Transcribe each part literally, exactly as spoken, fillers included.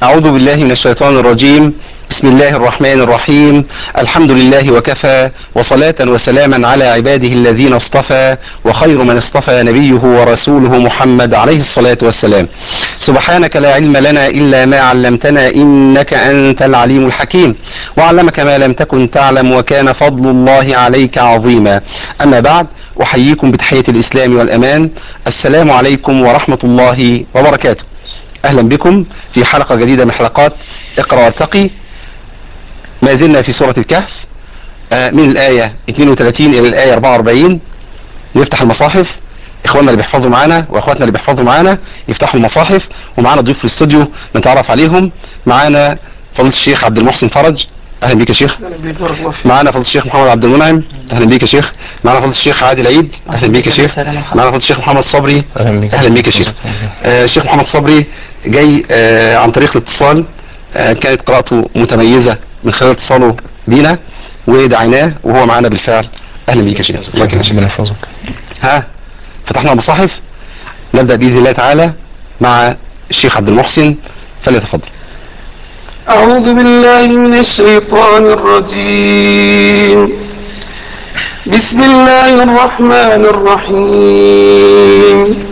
أعوذ بالله من الشيطان الرجيم. بسم الله الرحمن الرحيم. الحمد لله وكفى، وصلاة وسلاما على عباده الذين اصطفى، وخير من اصطفى نبيه ورسوله محمد عليه الصلاة والسلام. سبحانك لا علم لنا إلا ما علمتنا إنك أنت العليم الحكيم، وعلمك ما لم تكن تعلم، وكان فضل الله عليك عظيما. أما بعد، أحييكم بتحية الإسلام والأمان. السلام عليكم ورحمة الله وبركاته. أهلا بكم في حلقة جديدة من حلقات اقرأ وارتقي. ما زلنا في سورة الكهف من الآية اثنين وثلاثين إلى الآية أربعة وأربعين. نفتح المصاحف، إخواننا اللي بيحفظوا معانا وأخواتنا اللي بيحفظوا معانا يفتحوا المصاحف، ومعانا ضيوف في الاستوديو نتعرف عليهم. معانا فضيلة الشيخ عبد المحسن فرج، أهلا بيك يا شيخ. معانا فضيلة الشيخ محمد عبد المنعم، أهلا بيك يا شيخ. معانا فضيلة الشيخ عادل عيد، أهلا بيك يا شيخ. معانا فضيلة الشيخ محمد صبري، أهلا بيك يا شيخ. آه الشيخ محمد صبري جاي آه عن طريق الاتصال، آه كانت قراءته متميزة من خلال اتصاله بينا ودعيناه وهو معانا بالفعل. أهلا بيك يا شيخ. الله يكرمك. ها فتحنا المصاحف، نبدأ بإذن الله تعالى مع الشيخ عبد المحسن، فليتفضل. أعوذ بالله من الشيطان الرجيم. بسم الله الرحمن الرحيم.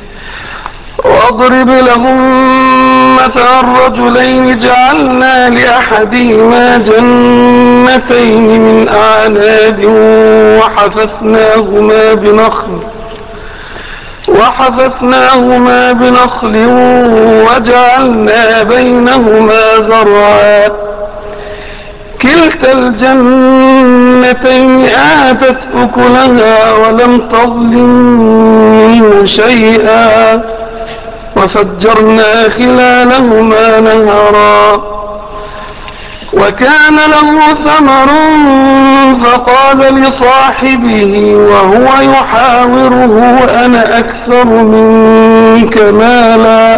واضرب لهم مثل الرجلين جعلنا لأحدهما جنتين من أعناب وحففناهما بنخل وحففناهما بنخل وجعلنا بينهما زرعا كلتا الجنتين آتت أكلها ولم تظلم منه شيئا وفجرنا خلالهما نهرا وكان له ثمر فقال لصاحبه وهو يحاوره أنا أكثر منك مالا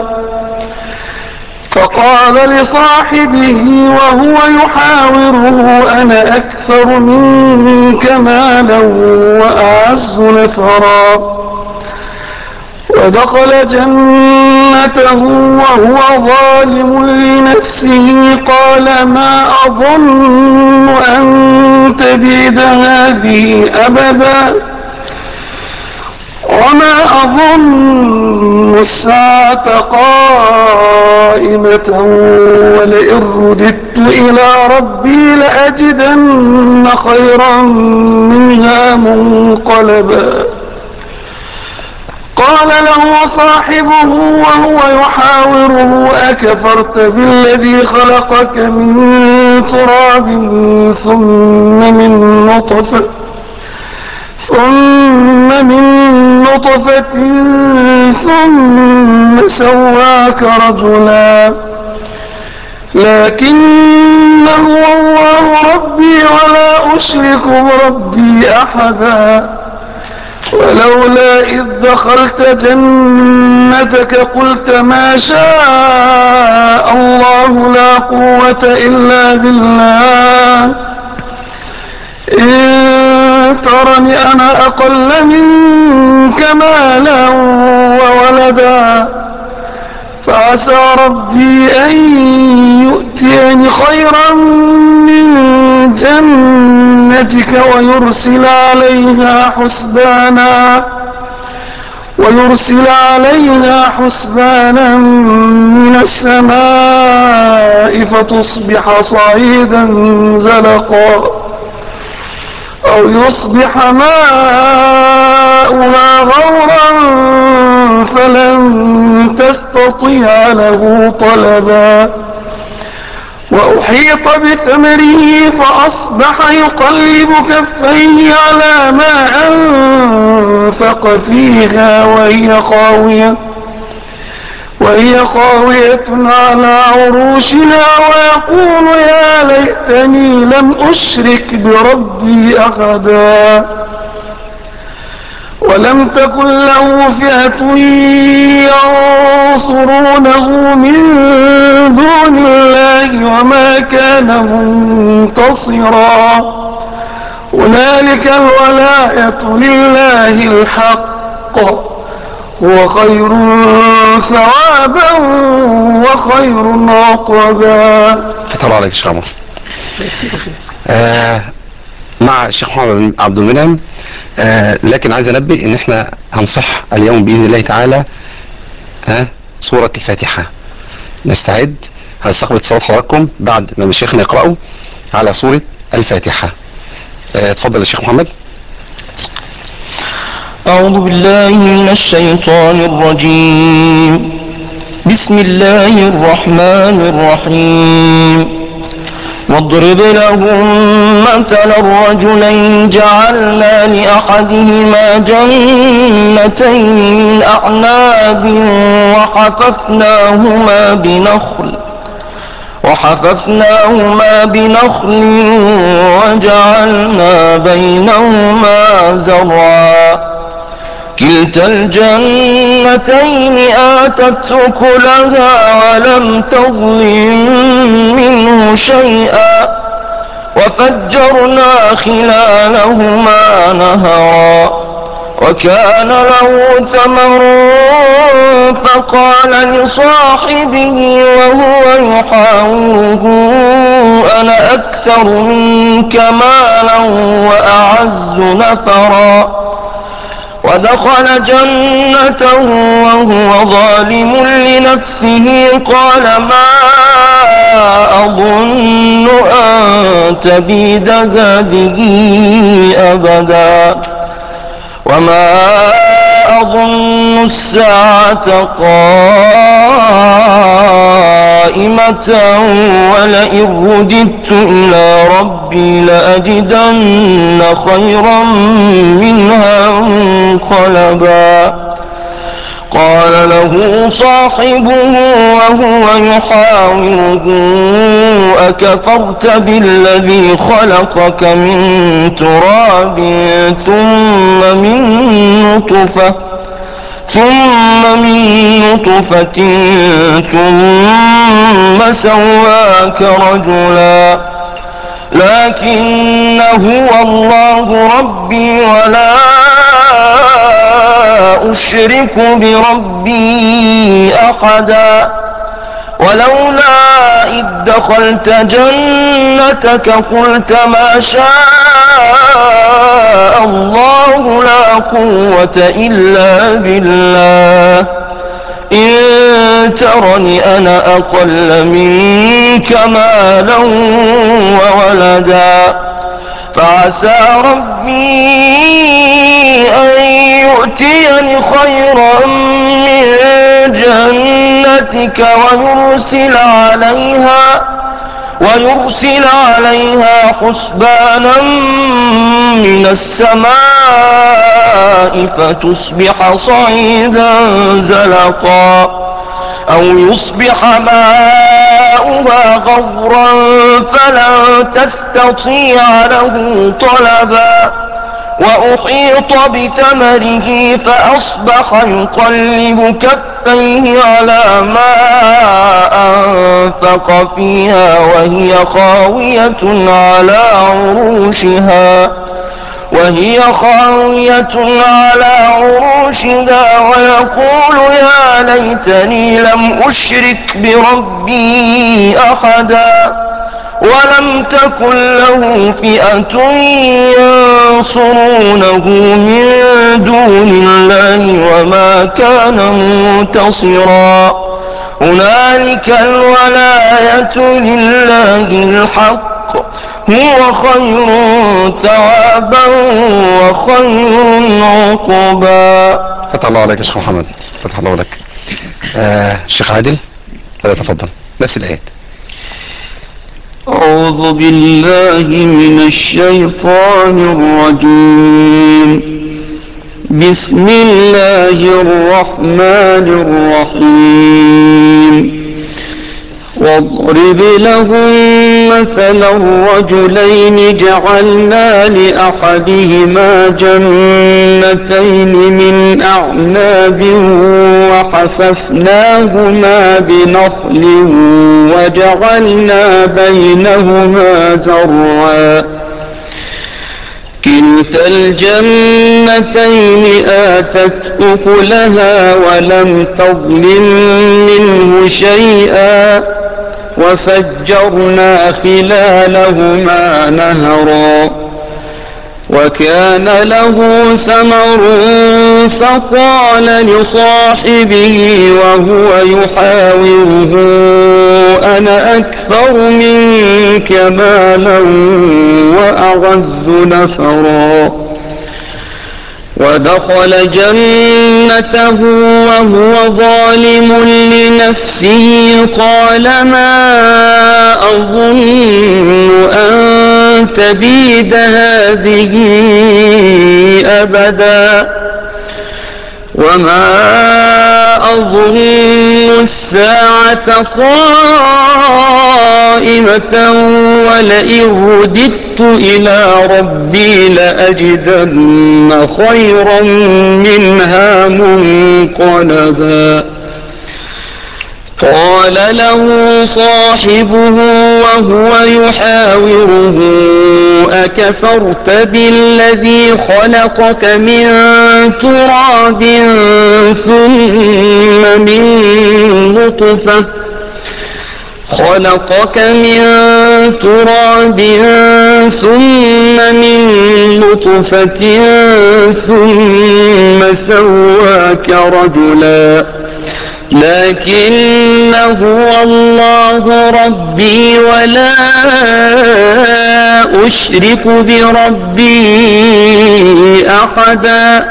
فقال لصاحبه وهو يحاوره أنا أكثر منك مالا وأعز نفرا ودخل جنته وهو ظالم لنفسه قال ما أظن أن تبيد هذه أبدا وما أظن الساعة قائمة ولئن رددت إلى ربي لأجدن خيرا منها منقلبا قال له صاحبه وهو يحاوره أكفرت بالذي خلقك من تراب ثم من نطفة ثم من نطفة ثم سواك رجلا لكن هو الله ربي ولا أشرك بربي أحدا ولولا إذ دخلت جنتك قلت ما شاء الله لا قوة إلا بالله إن ترني أنا أقل منك مالا وولدا فعسى ربي أن يؤتيني خيرا من جنتك ويرسل عليها حسبانا ويرسل عليها حسبانا من السماء فتصبح صعيدا زلقا أو يصبح ماؤها غورا فلن تستطيع له طلبا وأحيط بثمره فأصبح يقلب كفيه على ما أنفق فيها وهي خاوية وهي خاوية على عروشها ويقول يا ليتني لم أشرك بربي أحدا ولم تكن له فئة ينصرونه من دون الله وما كان منتصرا هنالك الولاية لله الحق هو خير ثوابا وخير عقبا. فتح عليك الشيخ عمر. آه مع الشيخ محمد عبد المنعم. آه لكن عايز انبه ان احنا هنصح اليوم باذن الله تعالى ها سورة الفاتحة. نستعد، هنستقبل اتصالات حضراتكم بعد ما مشايخنا يقرأوا على سورة الفاتحة. آه اتفضل يا شيخ محمد. أعوذ بالله من الشيطان الرجيم. بسم الله الرحمن الرحيم. واضرب لهم مثل الرجلين جعلنا لأحدهما جنتين من أعناب وحففناهما بنخل وحففناهما بنخل وجعلنا بينهما زرعا كلتا الجنتين آتت أكلها ولم تظلم منه شيئا وفجرنا خلالهما نهرا وكان له ثمر فقال لصاحبه وهو يحاوره أنا أكثر منك مالا وأعز نفرا ودخل جنته وهو ظالم لنفسه قال ما أظن أن تبيد هذه أبدا وما أظن الساعة قائمة ولئن رددت إلى ربي لأجدن خيرا منها منقلبا قال له صاحبه وهو يحاوره أكفرت بالذي خلقك من تراب ثم من نطفة ثم من نطفة ثم سواك رجلا لكن هو الله ربي ولا أشرك بربي أحدا ولولا إذ دخلت جنتك قلت ما شاء الله لا قوة إلا بالله إن ترني أنا أقل منك مالا وولدا فعسى ربي أن يؤتيني خيرا من جنتك ويرسل عليها ويرسل عليها حسبانا من السماء فتصبح صعيدا زلقا أو يصبح ماؤها غورا فلن تستطيع له طلبا وأحيط بثمره فأصبح يقلب كفيه على ما أنفق فيها وهي خاوية على عروشها وهي خاوية على عروشها ويقول يا ليتني لم أشرك بربي أحدا ولم تكن له فئة ينصرونه من دون الله وما كان منتصرا هنالك الولاية لله الحق هو خير ثوابا وخير عقبا. فتح الله عليك يا شيخ محمد. فتح الله لك. آه الشيخ عادل فليتفضل نفس الآيات. أعوذ بالله من الشيطان الرجيم. بسم الله الرحمن الرحيم. واضرب لهم مثل الرجلين جعلنا لأحدهما جنتين من أعناب وحففناهما بنخل وجعلنا بينهما زرعا كلتا الجنتين آتت أكلها ولم تظلم منه شيئا وفجرنا خلالهما نهرا وكان له ثمر فقال لصاحبه وهو يحاوره أنا أكثر منك مالا وأعز نفرا ودخل جنته وهو ظالم لنفسه قال ما أظن أن تبيد هذه أبدا وما أظن الساعة قائمة ولئن رددت إلى ربي لأجدن خيرا منها منقلبا قال له صاحبه وهو يحاوره أكفرت بالذي خلقك من تراب ثم من نطفة خلقك من تراب ثم من نطفة ثم سواك رجلا لكن هو الله ربي ولا أشرك بربي أحدا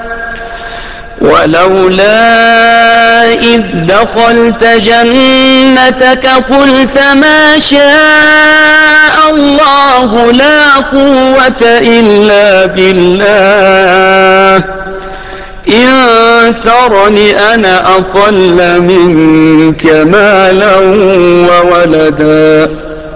ولولا إذ دخلت جنتك قلت ما شاء الله لا قوة إلا بالله إن ترني أنا أقل منك مالا وولدا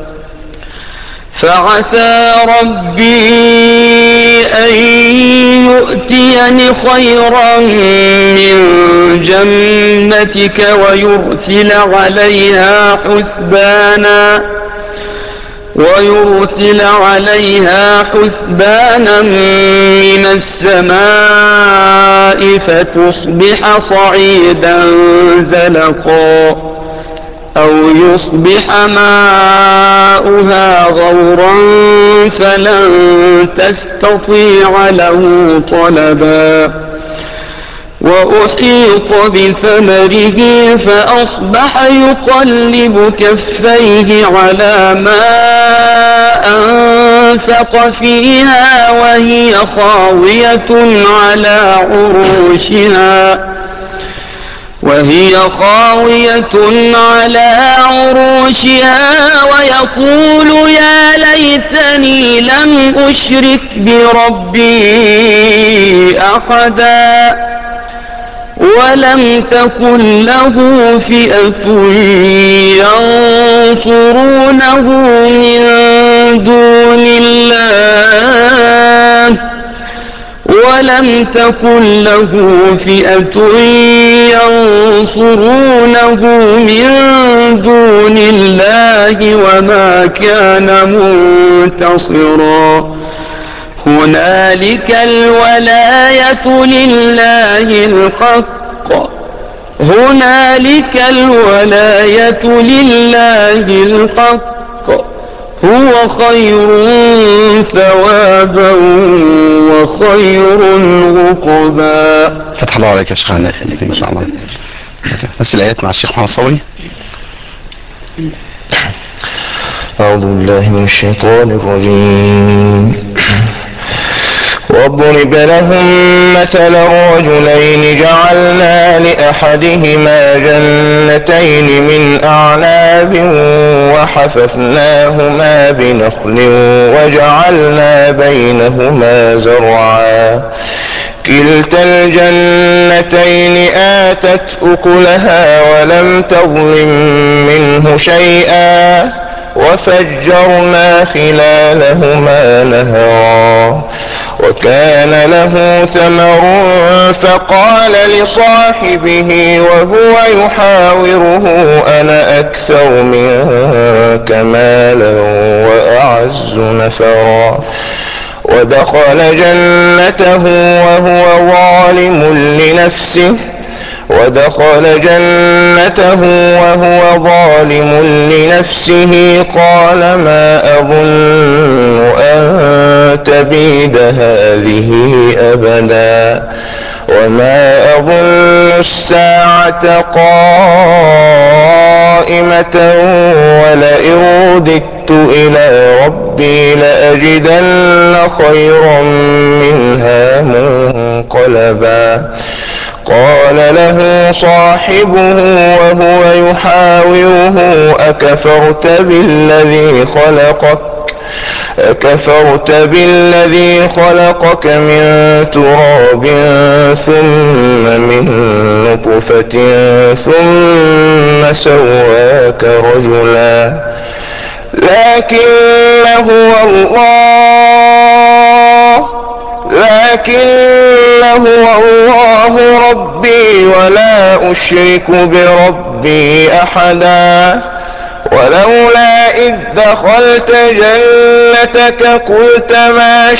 فعسى ربي أن يؤتيني خيرا من جنتك ويرسل عليها حسبانا ويرسل عليها حسبانا من السماء فتصبح صعيدا زلقا أو يصبح ماؤها غورا فلن تستطيع له طلبا وأحيط بثمره فأصبح يقلب كفيه على ما أنفق فيها وهي خاوية على عروشها وهي خاوية على عروشها ويقول يا ليتني لم أشرك بربي أحدا ولم تكن له فئة ينصرونه من دون الله ولم تكن له فئة ينصرونه من دون الله وما كان منتصرا هنالك الولاية لله الحق هنالك الولاية لله الحق هو خير ثوابا وخير عقبا. فتح الله عليك يا شيخنا ان شاء الله. نفس الايات مع الشيخ محمد صبري. أعوذ بالله من الشيطان الرجيم. واضرب لهم مثل الرجلين جعلنا لأحدهما جنتين من أعناب وحففناهما بنخل وجعلنا بينهما زرعا كلتا الجنتين آتت أكلها ولم تظلم منه شيئا وفجرنا خلالهما نهرا وكان له ثمر فقال لصاحبه وهو يحاوره أنا أكثر منك مالا وأعز نفرا ودخل جنته وهو ظالم لنفسه ودخل جنته وهو ظالم لنفسه قال ما أظن أن تبيد هذه أبدا وما أظن الساعة قائمة ولئن رددت إلى ربي لأجدن خيرا منها منقلبا قال له صاحبه وهو يحاوره أكفرت بالذي خلقك أكفرت بالذي خلقك من تراب ثم من نطفة ثم سواك رجلا لكن هو الله لكن هو الله ربي ولا أشرك بربي أحدا ولولا إذ دخلت جنتك قلت ما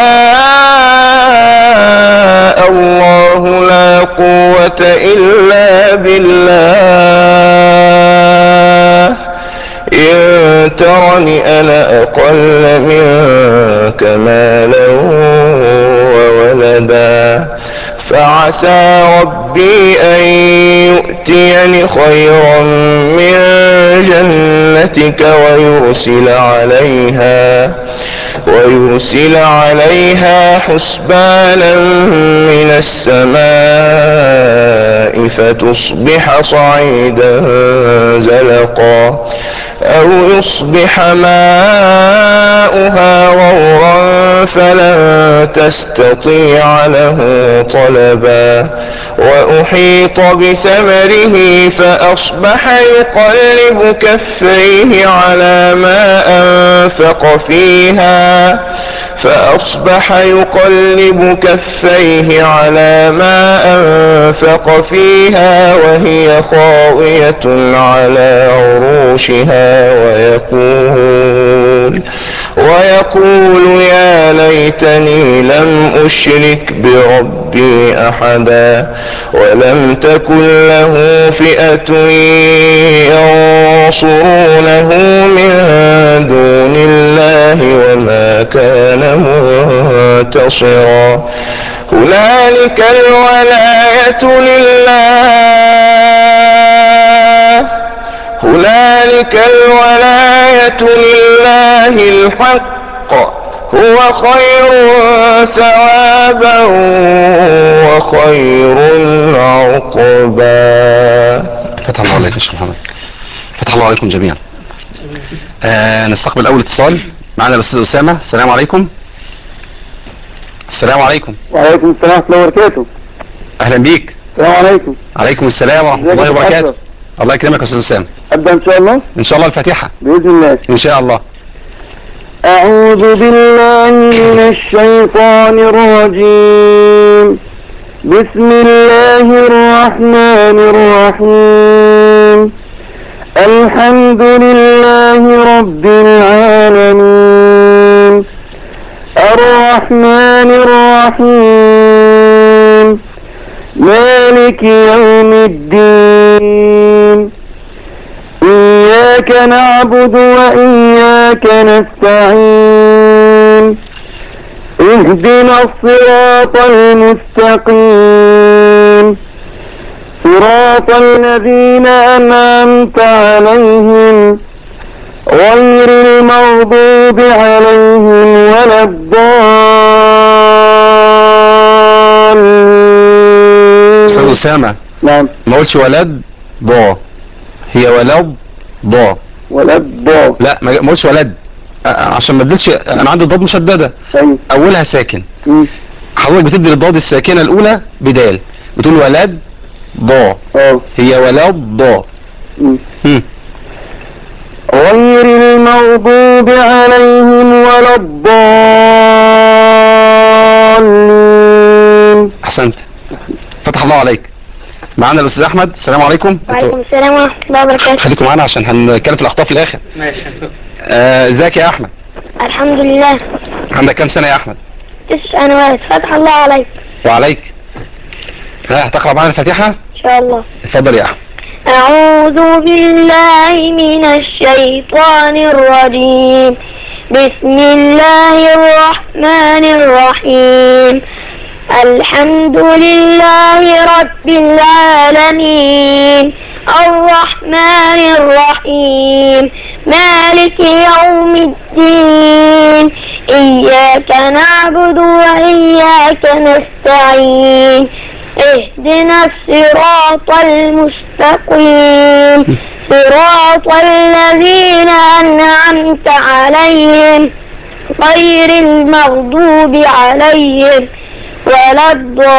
شاء الله لا قوة إلا بالله إن ترني أنا أقل منك مالا وولدا فعسى ربي أن يؤتيني خيرا من جنتك ويرسل عليها ويرسل عليها حسبانا من السماء فتصبح صعيدا زلقا أو يصبح ماؤها غورا فلن تستطيع له طلبا وأحيط بثمره فأصبح يقلب كفيه على ما أنفق فيها فأصبح يقلب كفيه على ما أنفق فيها وهي خاوية على عروشها ويقول ويقول يا ليتني لم أشرك بربي أحدا ولم تكن له فئة ينصرونه من دون الله وما كان منتصرا هنالك الولاية لله هنالك الولاية لله الحق هو خير ثوابا وخير عقبا. فتح الله عليكم يا شيخ محمد. فتح الله عليكم جميعا. آه نستقبل اول اتصال معنا الاستاذ اسامه. السلام عليكم. السلام عليكم. وعليكم السلام ورحمه الله وبركاته. اهلا بيك. السلام عليكم. عليكم السلام ورحمه الله وبركاته. الله يكرمك يا استاذ اسامه. ابدا ان شاء الله. ان شاء الله الفاتحه باذن الله. ان شاء الله. اعوذ بالله من الشيطان الرجيم. بسم الله الرحمن الرحيم. الحمد لله رب العالمين الرحمن الرحيم مالك يوم الدين إياك نعبد وإياك نستعين اهدنا الصراط المستقيم صراط الذين أنعمت عليهم غير المغضوب عليهم ولا الضالين. استاذ اسامه. نعم. ما قلتش ولد ضا، هي ولد ضا. ولد ضا. لا ما قلتش ولد عشان ما اديتش، انا عندي ضاد مشدده. ايوه. اولها ساكن. مم. حضرتك بتدي للضاد الساكنه الاولى بدال، بتقول ولد ضا. اه. هي ولد ضا. مم. هم. غير المغضوب عليهم ولا الضالين. احسنت. فتح الله عليك. معانا الاستاذ احمد. السلام عليكم. وعليكم السلام ورحمة الله وبركاته. خليكم معانا عشان هنتكلم في الاخطاء في الاخر. ماشي. آه، ازيك يا احمد؟ الحمد لله. عندك كام سنة يا احمد؟ تسع سنوات. فتح الله عليك. وعليك. ها هتقرأ معانا الفاتحة؟ إن شاء الله. اتفضل يا احمد. أعوذ بالله من الشيطان الرجيم. بسم الله الرحمن الرحيم. الحمد لله رب العالمين الرحمن الرحيم مالك يوم الدين إياك نعبد وإياك نستعين اهدنا الصراط المستقيم صراط الذين أنعمت عليهم غير المغضوب عليهم ولا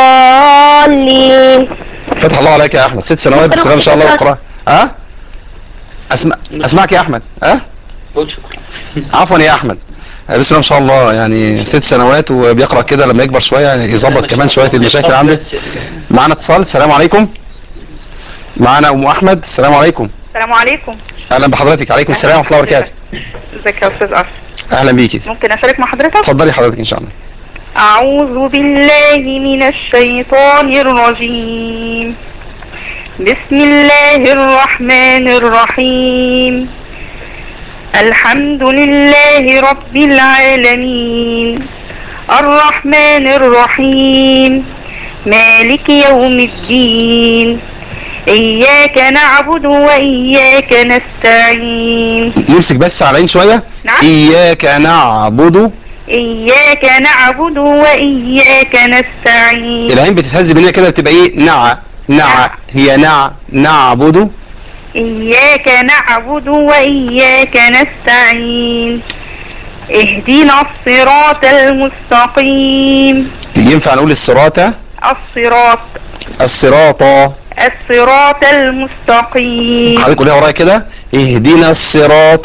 الضالين. فتح الله عليك يا احمد. ست سنوات بسم الله ما شاء الله القراءة. ها اسمع اسمعك يا احمد. ها عفوا يا احمد. بسم الله ما شاء الله، يعني ست سنوات وبيقرأ كده، لما يكبر شوية يظبط كمان شوية المشاكل عنده. معانا اتصال. السلام عليكم. معانا ام احمد. السلام عليكم. السلام عليكم. اهلا بحضرتك. عليكم السلام ورحمة الله وبركاته. ازيك يا استاذ اشرف؟ اهلا بيكي. ممكن اشارك مع حضرتك؟ اتفضلي حضرتك ان شاء الله. اعوذ بالله من الشيطان الرجيم. بسم الله الرحمن الرحيم. الحمد لله رب العالمين الرحمن الرحيم مالك يوم الدين إياك نعبد وإياك نستعين. نمسك بس على العين شوية. نعم. إياك نعبد إياك نعبد وإياك نستعين. العين بتتهز بينا كده، بتبقى ايه؟ نع نع هي نع نعبد. إياك نعبد وإياك نستعين اهدنا الصراط المستقيم. ينفع نقول الصراط؟ الصراط الصراط الصراط المستقيم. حضرتك قوليها ورايا كده. اهدنا الصراط.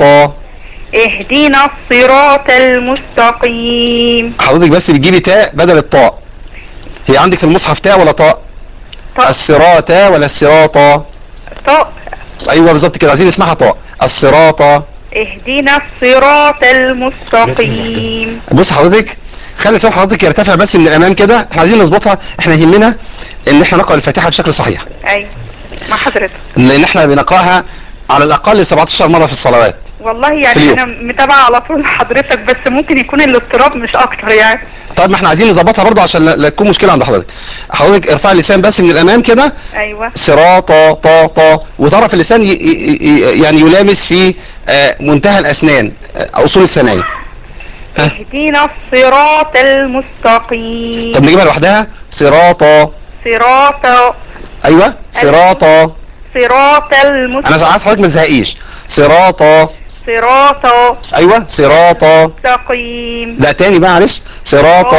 اهدنا الصراط المستقيم. حضرتك بس بتجيبي تاء بدل الطاء. هي عندك في المصحف تاء ولا طاء؟ طاء. الصراط ولا الصراط؟ طاء. ايوه بالظبط كده، عايزين نسمعها طاء. الصراط. اهدنا الصراط المستقيم. بص حضرتك، خلي صوت حضرتك يرتفع بس من الامام كده، احنا عايزين نظبطها. احنا يهمنا ان احنا نقرا الفاتحه بشكل صحيح، ايوه مع حضرتك، لان احنا بنقراها على الاقل سبعتاشر مره في الصلوات. والله يعني انا متابعه على طول حضرتك، بس ممكن يكون الاضطراب مش اكتر يعني. طيب ما احنا عايزين نظبطها برضه عشان لا تكون مشكله عند حضرتك. حضرتك ارفع اللسان بس من الامام كده. ايوه. صراط طا طا، وطرف اللسان ي... ي... يعني يلامس في آه منتهى الاسنان، آه اصول الثنايا. اهدنا الصراط المستقيم. طب نجيبها لوحدها. صراط. صراط. ايوه صراط. صراط المستقيم. انا عايز حضرتك ما تزهقيش. صراط. صراط. ايوه صراط مستقيم. لا تاني بقى معلش. صراط.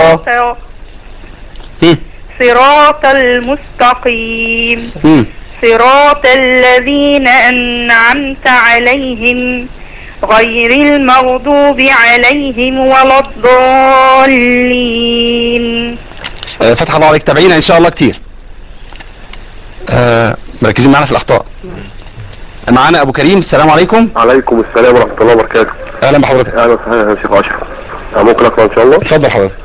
صراط المستقيم. هم. صراط الذين أنعمت عليهم غير المغضوب عليهم ولا الضالين. آه فتح الله عليك. تابعينا ان شاء الله كتير. آه مركزين معانا في الاخطاء. معانا ابو كريم. السلام عليكم. عليكم السلام ورحمة الله وبركاته. اهلا بحضرتك. اهلا وسهلا يا شيخ اشرف. ممكن اقرا ان شاء الله؟ اتفضل حضرتك.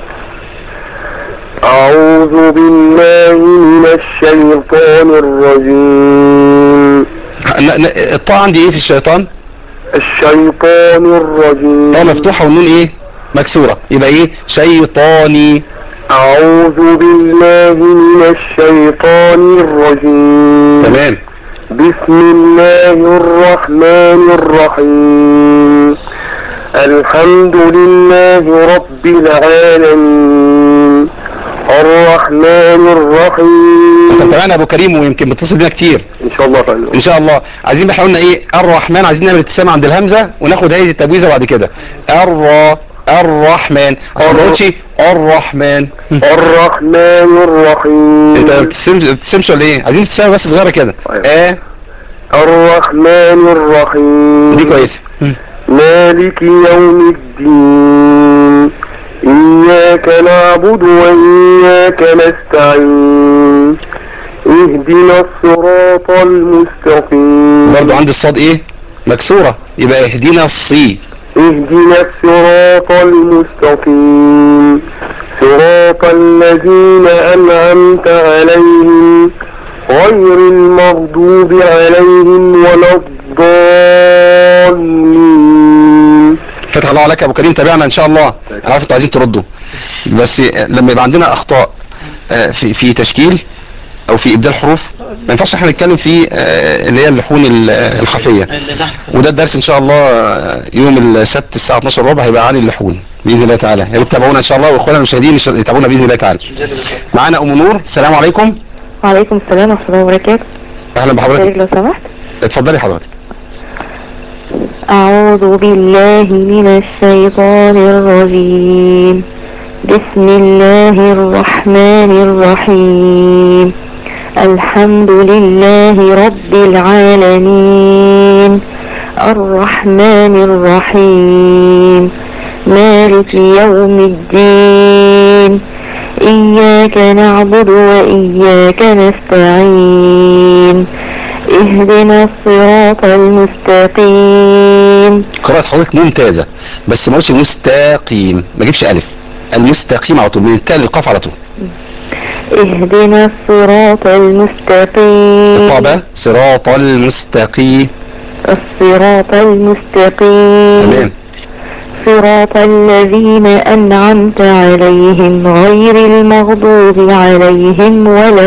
اعوذ بالله من الشيطان الرجيم. الطاء عندي ايه في الشيطان؟ الشيطان الرجيم. طاء مفتوحة والنون ايه؟ مكسورة، يبقى ايه؟ شيطاني. اعوذ بالله من الشيطان الرجيم. تمام. بسم الله الرحمن الرحيم. الحمد لله رب العالمين الرحمن الرحيم. انت متابعنا ابو كريم ويمكن بتصل بينا كتير. ان شاء الله فعلا. ان شاء الله. عايزين احنا قلنا ايه؟ الرحمن، عايزين نعمل ابتسامة عند الهمزة وناخد هذه التبويزة بعد كده. الر الرحمن. عشان ما نقولش الرحمن. الرحمن الرحيم. انت ما بتبتسمش ولا ايه؟ عايزين ابتسامة بس صغيرة كده. اه الرحمن الرحيم. دي كويسة. مالك يوم الدين إياك نعبد وإياك نستعين اهدنا الصراط المستقيم. برضو عند الصاد ايه؟ مكسورة، يبقى اهدنا الصي. اهدنا الصراط المستقيم صراط الذين أنعمت عليهم غير المغضوب عليهم ولا الضالين. فتح الله عليك يا ابو كريم، تابعنا ان شاء الله. انا عارف انتوا عايزين تردوا، بس لما يبقى عندنا اخطاء في في تشكيل او في ابدال حروف ما ينفعش احنا نتكلم في اللي هي اللحون الخفيه، وده الدرس ان شاء الله يوم السبت الساعه اتناشر وربع هيبقى عن اللحون باذن الله تعالى. يا ريت تتابعونا ان شاء الله، واخواننا المشاهدين يتابعونا باذن الله تعالى. معانا ام نور، السلام عليكم. وعليكم السلام ورحمه الله وبركاته. اهلا بحضرتك. لو سمحت اتفضلي حضرتك. أعوذ بالله من الشيطان الرجيم. بسم الله الرحمن الرحيم. الحمد لله رب العالمين الرحمن الرحيم مالك يوم الدين إياك نعبد وإياك نستعين اهدنا الصراط المستقيم. قراءة حضرتك ممتازة، بس ما قلتش مستقيم، ما جيبش ألف، المستقيم على طول من التاء للقاف على طول. اهدنا الصراط المستقيم. الطابة صراط المستقيم. الصراط المستقيم. تمام. صراط الذين أنعمت عليهم غير المغضوب عليهم ولا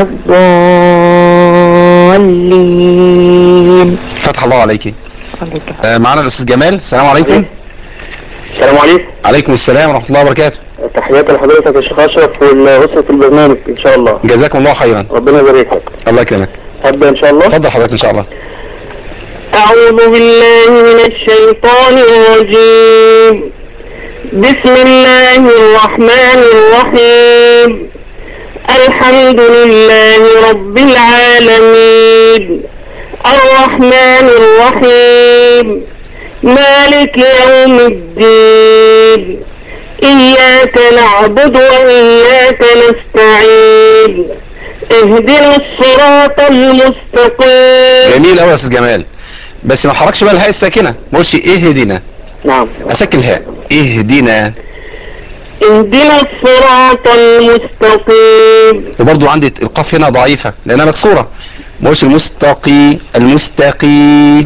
الضالين. فتح الله عليك. آه معنا الأستاذ جمال، السلام عليكم. السلام عليكم. عليكم السلام ورحمة الله وبركاته. تحياتي لحضرتك يا شيخ أشرف والأسرة البرنامج إن شاء الله. جزاكم الله خيرا. ربنا يبارك لك. الله يكرمك. أبدأ إن شاء الله. اتفضل حضرتك إن شاء الله. أعوذ بالله من الشيطان الرجيم. بسم الله الرحمن الرحيم. الحمد لله رب العالمين الرحمن الرحيم مالك يوم الدين إياك نعبد وإياك نستعين اهدنا الصراط المستقيم. جميل أوي يا أستاذ جمال، بس ما حركش بقى الهاء الساكنة، ما قلتش اهدنا. نعم. أسكن الهاء. اهدنا. اهدنا الصراط المستقيم. وبرضو عندي القاف هنا ضعيفة لأنها مكسورة، ما قلتش المستقي المستقي.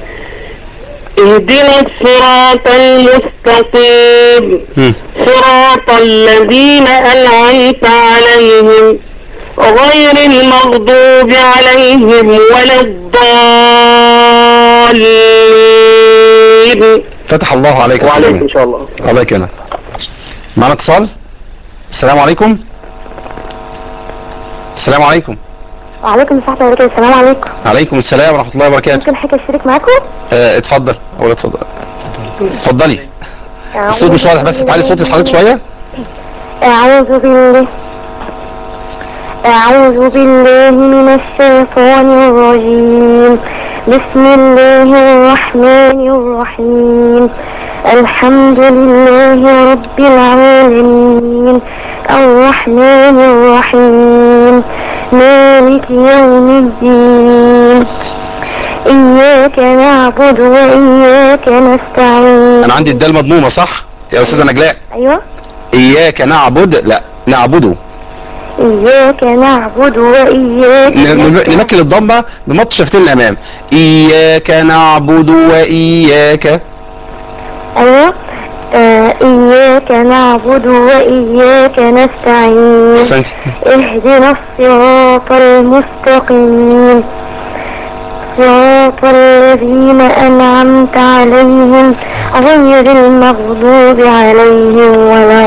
اهدنا الصراط المستقيم صراط الذين أنعمت عليهم غير المغضوب عليهم ولا الضالين. فتح الله عليك. وعليكم إن شاء الله. الله يكرمك. معنا اتصال. السلام عليكم. السلام عليكم. وعليكم السلام ورحمة الله. السلام عليكم. عليكم السلام ورحمة الله وبركاته. ممكن حاجة اشترك معاكم؟ اه اتفضل. اول اتفضل. اتفضلي. الصوت مش واضح، بس تعالي صوتي لحضرتك شوية. أعوذ بالله أعوذ بالله من الشيطان الرجيم. بسم الله الرحمن الرحيم. الحمد لله رب العالمين الرحمن الرحيم مالك يوم الدين إياك نعبد وإياك نستعين. أنا عندي الدال مضمومة صح يا أستاذة نجلاء؟ أيوة. إياك نعبد، لا نعبده. إياك نعبد وإياك نستعين. نمكن الضمة بمط شفتين الأمام. إياك نعبد وإياك. أيوة. آه إياك نعبد وإياك نستعين. أحسنت. اهدنا الصراط المستقيم صراط الذين أنعمت عليهم غير المغضوب عليهم ولا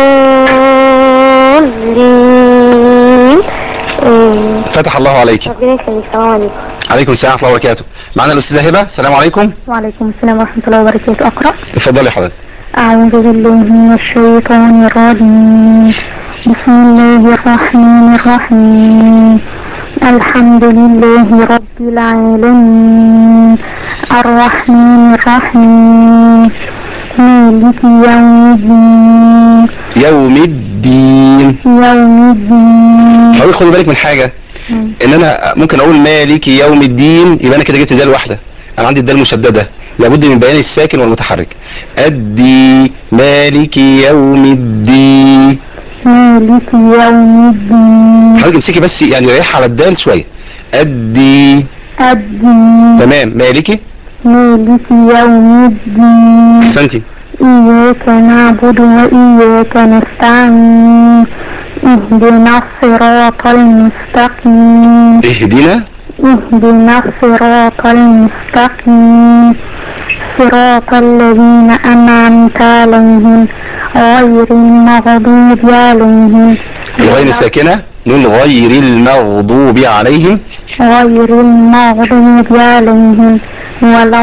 الضالين. فتح الله عليك. ربنا يخليك. السلام عليكم. عليكم السلام ورحمة الله وبركاته. معنا الأستاذة هبة، السلام عليكم. وعليكم السلام ورحمة الله وبركاته. أقرأ. اتفضلي حضرتك. أعوذ بالله من الشيطان الرجيم. بسم الله الرحمن الرحيم. الحمد لله رب العالمين الرحمن الرحيم مالك يوم الدين. يوم الدين. يوم الدين. حضرتك خدي بالك من حاجة، ان انا ممكن اقول مالك يوم الدين يبقى انا كده جبت دال واحدة، انا عندي الدال مشددة لابد من بيان الساكن والمتحرك. الدي مالك يوم الدين. مالك يوم الدين. حضرتك امسكي بس يعني ريح على الدال شويه. الدي. الدين. تمام. مالكي. مالك يوم الدين. احسنتي. إياك نعبد وإياك نستعين. اهدنا الصراط المستقيم. اهدنا. اهدنا الصراط المستقيم. صراط الذين أنعمت عليهم غير المغضوب عليهم. الغين الساكنة نون غير المغضوب عليهم. غير المغضوب عليهم ولا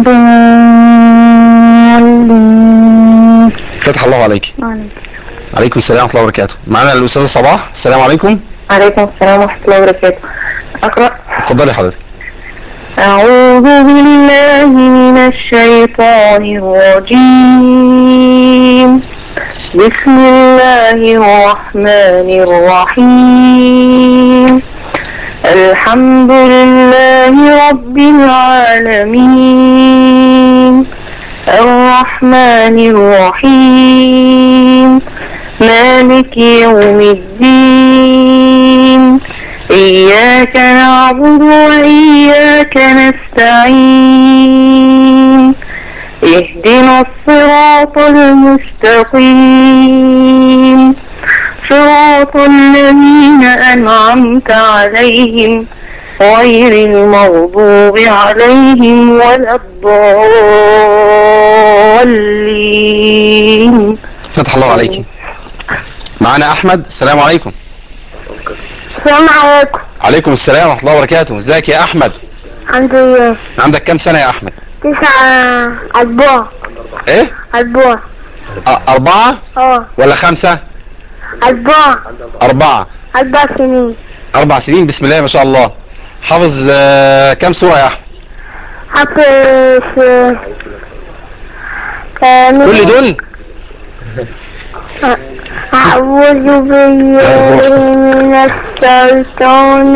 الضالين. فتح الله عليك. عليكم السلام ورحمة الله وبركاته. معنا الأستاذة صباح. السلام عليكم. عليكم السلام ورحمة الله وبركاته. أقرأ. اتفضلي حضرتك. أعوذ بالله من الشيطان الرجيم. بسم الله الرحمن الرحيم. الحمد لله رب العالمين الرحمن الرحيم مالك يوم الدين إياك نعبد وإياك نستعين اهدنا الصراط المستقيم صراط الذين أنعمت عليهم غير المغضوب عليهم ولا الضالين. فتح الله عليك. معنا أحمد. السلام عليكم. السلام عليكم. عليكم السلام ورحمة الله وبركاته. ازيك يا أحمد؟ الحمد لله. عندك كام سنة يا أحمد؟ تسعة. أربعة. إيه؟ أربعة. أ- أربعة؟ اه. ولا خمسة؟ أربعة. أربعة. أربع سنين. أربع سنين. بسم الله ما شاء الله. حافظ آه، كام سورة يا أحمد؟ حافظ كامل. كل دول؟ أعوذ بالله من الشيطان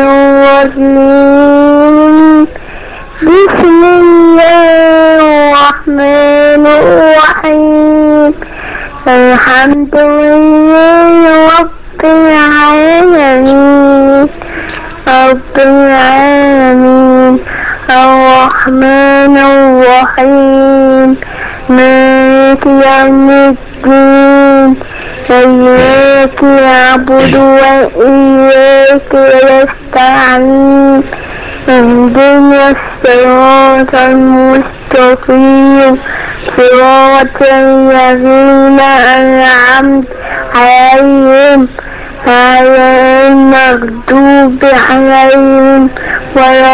الرجيم. بسم الله الرحمن الرحيم. الحمد لله رب العالمين رب العالمين الرحمن الرحيم مالك يوم الدين إياك نعبد وإياك نستعين اهدنا الصراط المستقيم صراط الذين أنعمت عليهم غير المغضوب عليهم ولا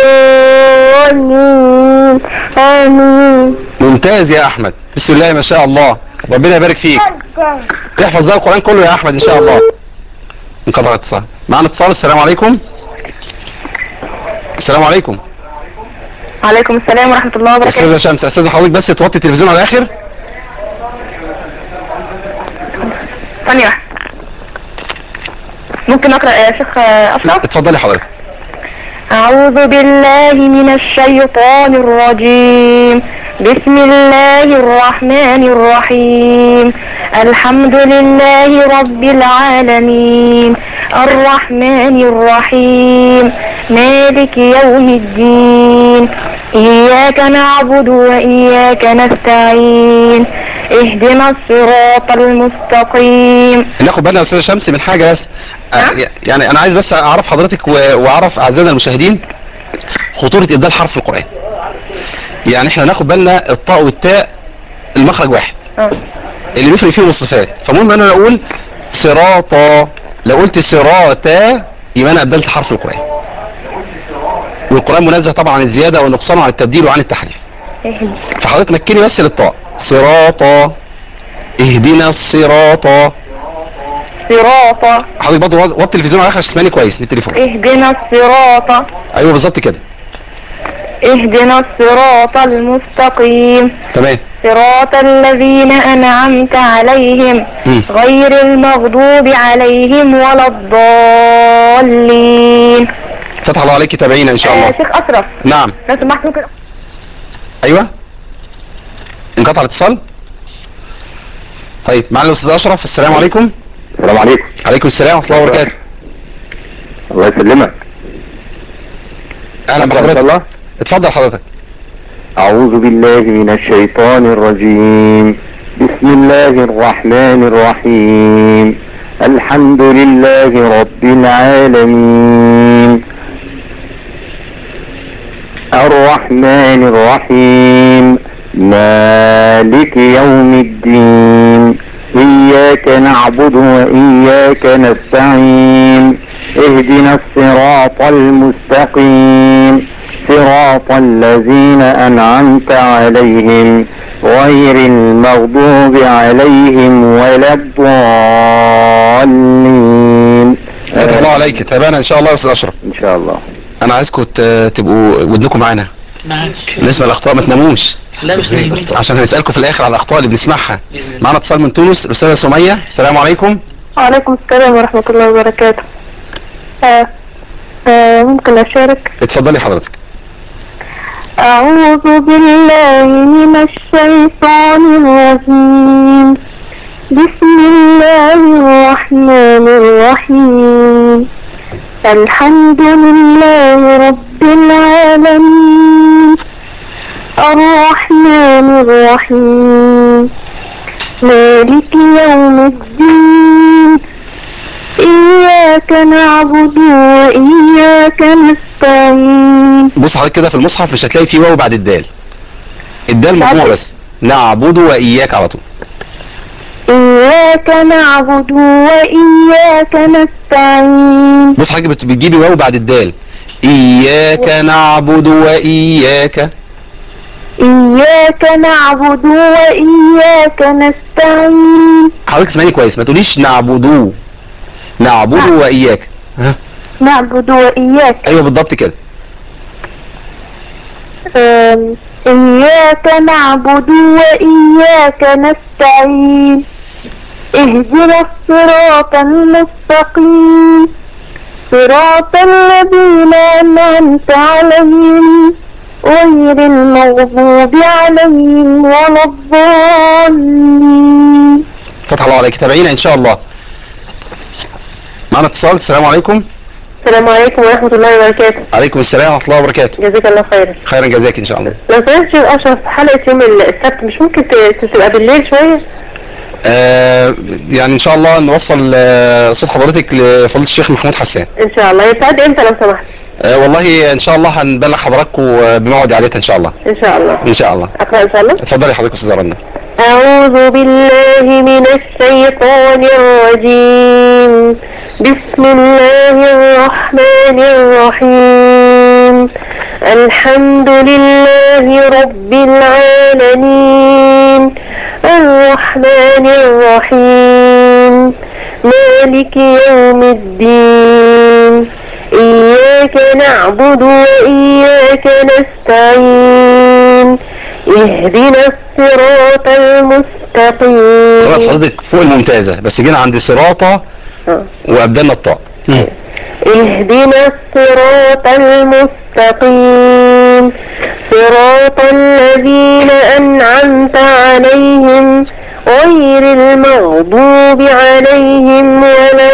الضالين. آمين. ممتاز يا أحمد. بسم الله ما شاء الله. ربنا يبارك فيك. تحفظ بقى القرآن كله يا أحمد إن شاء الله. انقطع اتصال. معنا اتصال. السلام عليكم. السلام عليكم. وعليكم السلام ورحمة الله وبركاته. أستاذة شمس، أستاذة حضرتك بس توطي التلفزيون على الآخر. ثانية واحدة. ممكن أقرأ يا شيخ أشرف؟ اتفضلي حضرتك. أعوذ بالله من الشيطان الرجيم. بسم الله الرحمن الرحيم. الحمد لله رب العالمين الرحمن الرحيم مالك يوم الدين إياك نعبد وإياك نستعين اهدنا الصراط المستقيم. ناخد بالنا يا أستاذة شمس من حاجة بس. آه، يعني أنا عايز بس أعرف حضرتك و- وأعرف أعزائنا المشاهدين خطورة إبدال حرف في القرآن. يعني احنا ناخد بالنا الطاء والتاء المخرج واحد اه. اللي بيفرق فيهم الصفات. فمهم ان انا اقول صراطا، لو قلت صراطا يبقى انا ابدلت حرف القرآن. والقرآن منزه طبعا عن الزيادة والنقصان وعن التبديل وعن التحريف. فحضرتك مكني بس للطاء. صراطا اهدنا الصراطا. صراط. حضرتك برضه وطي التلفزيون على الاخر عشان تسمعني كويس من التليفون. اهدنا الصراط. ايوه بالظبط كده. اهدنا الصراط المستقيم تمام. صراط الذين أنعمت عليهم مم. غير المغضوب عليهم ولا الضالين. فتح الله عليك. تابعينا ان شاء آه الله. شيخ أشرف نعم. لو سمحت ممكن ايوه انقطع الاتصال. طيب معنا الاستاذ اشرف. السلام عليكم. السلام عليكم. عليكم السلام ورحمه الله وبركاته. الله يسلمك. اهلا بحضرتك. الله اتفضل حضرتك. أعوذ بالله من الشيطان الرجيم. بسم الله الرحمن الرحيم. الحمد لله رب العالمين الرحمن الرحيم مالك يوم الدين إياك نعبد وإياك نستعين اهدنا الصراط المستقيم صراط الذين أنعمت عليهم غير المغضوب عليهم ولا الضالين. فتح الله عليك. تابعنا ان شاء الله يا استاذ اشرف. ان شاء الله. انا عايزكم تبقوا ودنكم معانا. معاك. بالنسبه للاخطاء ما تناموش. لا مش نايمين. عشان هنسالكم في الاخر على الاخطاء اللي بنسمعها. معانا اتصال من تونس الاستاذه سميه. السلام عليكم. وعليكم السلام ورحمة الله وبركاته. آه آه ممكن أشارك؟ اتفضلي حضرتك. أعوذ بالله من الشيطان الرجيم. بسم الله الرحمن الرحيم. الحمد لله رب العالمين الرحمن الرحيم مالك يوم الدين إياك نعبد وإياك نستعين. بص حضرتك كده في المصحف مش هتلاقي فيه واو بعد الدال. الدال مجموع بس. نعبد وإياك على طول. إياك نعبد وإياك نستعين. بص حضرتك بت- بتجيبي واو بعد الدال. إياك نعبد وإياك. إياك نعبد وإياك نستعين. حضرتك اسمعيني كويس ما تقوليش نعبدو. نعبد نعم. وإياك. ها نعبد وإياك. ايوه بالضبط كده. أم، إياك نعبد وإياك نستعين اهدنا الصراط المستقيم صراط الذين أنعمت عليهم غير المغضوب عليهم ولا الضالين. فتح الله عليك. تابعينا ان شاء الله. معنا اتصال. السلام عليكم. السلام عليكم ورحمة الله وبركاته. عليكم السلام ورحمه الله وبركاته. جزاك الله خيرا. خيرا جزاك ان شاء الله. لو سمحت يا أشرف حلقة يوم السبت مش ممكن ت- تبقى بالليل شوية؟ آه يعني ان شاء الله نوصل آه صوت حضرتك لفضيله الشيخ محمود حسان. إن شاء الله. يسعد إمتى لو سمحت؟ آه والله ان شاء الله هنبلغ حضراتكم بموعد عادتها ان شاء الله. إن شاء الله. ان شاء الله. أقرأ إن شاء الله. اتفضلي حضرتك استاذه رنا. أعوذ بالله من الشيطان الرجيم. بسم الله الرحمن الرحيم. الحمد لله رب العالمين الرحمن الرحيم مالك يوم الدين إياك نعبد وإياك نستعين اهدنا الصراط المستقيم. خلاص حضرتك فوق الممتازه بس جينا عند صراطه وابدلنا الطاء. اهدنا الصراط المستقيم صراط الذين أنعمت عليهم غير المغضوب عليهم ولا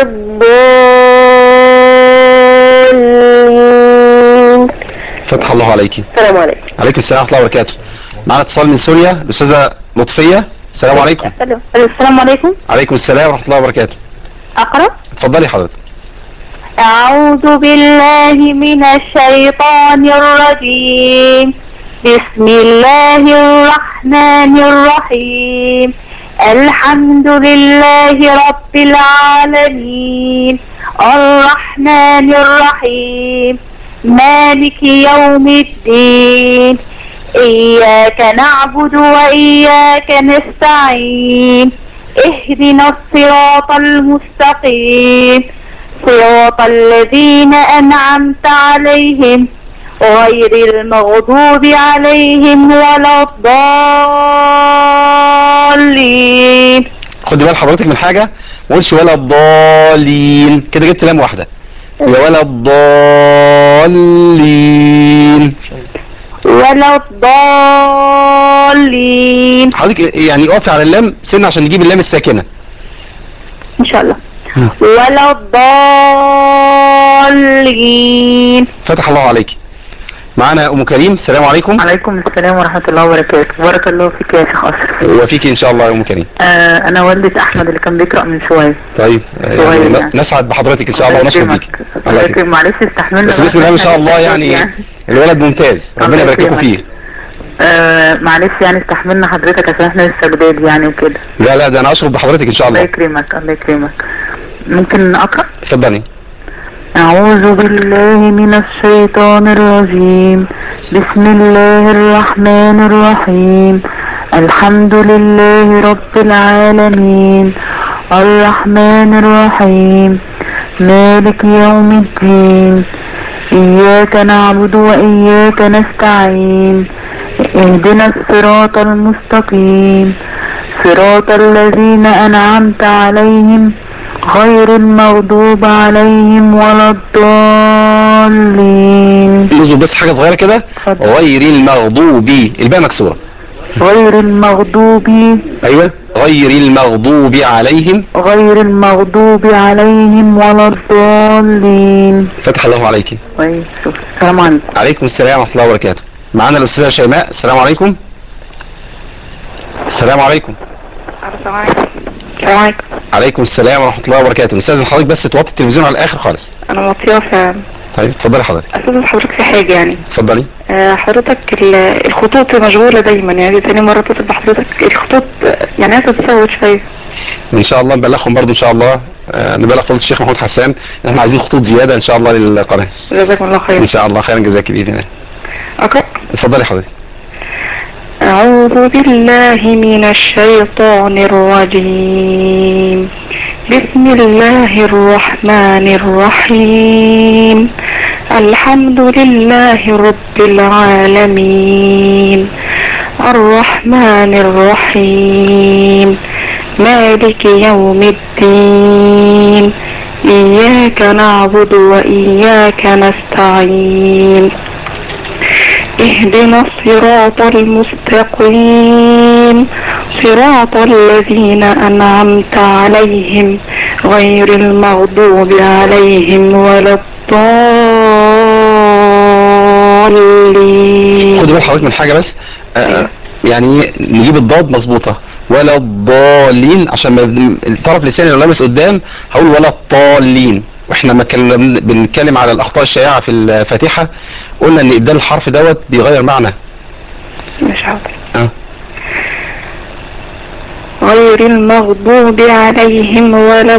الضالين. فتح الله عليكي. السلام عليكم. عليكم السلام ورحمه الله وبركاته. معنا اتصال من سوريا الاستاذه لطفيه. السلام عليكم. السلام عليكم. عليكم السلام ورحمه الله وبركاته. أقرأ. اتفضلي حضرتك. أعوذ بالله من الشيطان الرجيم. بسم الله الرحمن الرحيم. الحمد لله رب العالمين الرحمن الرحيم مالك يوم الدين إياك نعبد وإياك نستعين اهدنا الصراط المستقيم صراط الذين أنعمت عليهم غير المغضوب عليهم ولا الضالين. خدي بال حضرتك من حاجه ما قولش ولا الضالين كده جبت لام واحده. يا ولا الضالين. ولا الضالين. حضرتك يعني اقفي على اللام سنة عشان نجيب اللام الساكنة ان شاء الله. ولا الضالين. فتح الله عليك. معانا ام كريم. السلام عليكم. عليكم السلام ورحمة الله وبركاته. بارك الله فيك يا شيخ أشرف. وفيك ان شاء الله يا ام كريم. آه انا والدة احمد اللي كان بيقرأ من شوية. طيب يعني يعني. نسعد بحضرتك ان شاء الله ونشكر بيك. الله يكرمك. معلش استحملنا بس بسم الله ما شاء الله يعني, يعني الولد ممتاز ربنا يبارك لكم فيه. آه معلش يعني استحملنا حضرتك عشان احنا لسه جداد يعني وكده. لا لا ده انا اشرف بحضرتك ان شاء الله. الله يكرمك الله يكرمك. ممكن اقرأ؟ اتفضلي. أعوذ بالله من الشيطان الرجيم. بسم الله الرحمن الرحيم. الحمد لله رب العالمين الرحمن الرحيم مالك يوم الدين إياك نعبد وإياك نستعين اهدنا الصراط المستقيم صراط الذين أنعمت عليهم غير المغضوب عليهم ولا الضالين. نظبط بس حاجة صغيرة كده. غير المغضوب الباء مكسورة. غير المغضوب. ايوه غير المغضوب عليهم. غير المغضوب عليهم ولا الضالين. فتح الله عليك. طيب شوف. السلام عليكم. عليكم السلام ورحمة الله وبركاته. معانا الأستاذة شيماء. السلام عليكم. السلام عليكم. السلام عليكم. السلام عليكم. عليكم السلام ورحمة الله وبركاته. نستاذن حضرتك بس توطي التلفزيون على الآخر خالص. انا مطيعة فعلا. طيب اتفضلي حضرتك. استاذ حضرتك في حاجة يعني. اتفضلي. آه حضرتك الخطوط مشغولة دايما يعني تاني مرة اتصل بحضرتك الخطوط يعني عايزة تسوي شوية. ان شاء الله نبلغهم برضو ان شاء الله. آه نبلغ فضيلة الشيخ محمود حسان ان احنا عايزين خطوط زيادة ان شاء الله للقناة. جزاكم الله خير. ان شاء الله خيرا جزاك بإذن الله. اقرأ. اتفضلي حضرتك. أعوذ بالله من الشيطان الرجيم. بسم الله الرحمن الرحيم. الحمد لله رب العالمين الرحمن الرحيم مالك يوم الدين إياك نعبد وإياك نستعين اهدنا الصراط المستقيم صراط الذين أنعمت عليهم غير المغضوب عليهم ولا الضالين. خد بال حضرتك من حاجة بس. آه يعني نجيب الضاد مظبوطة ولا الضالين عشان ما الطرف لساني لو لامس قدام هقول ولا الضالين. واحنا ما كنا بنتكلم على الاخطاء الشائعة في الفاتحة قلنا ان ابدال الحرف دوت بيغير معنى. مش حاضر. اه غير المغضوب عليهم ولا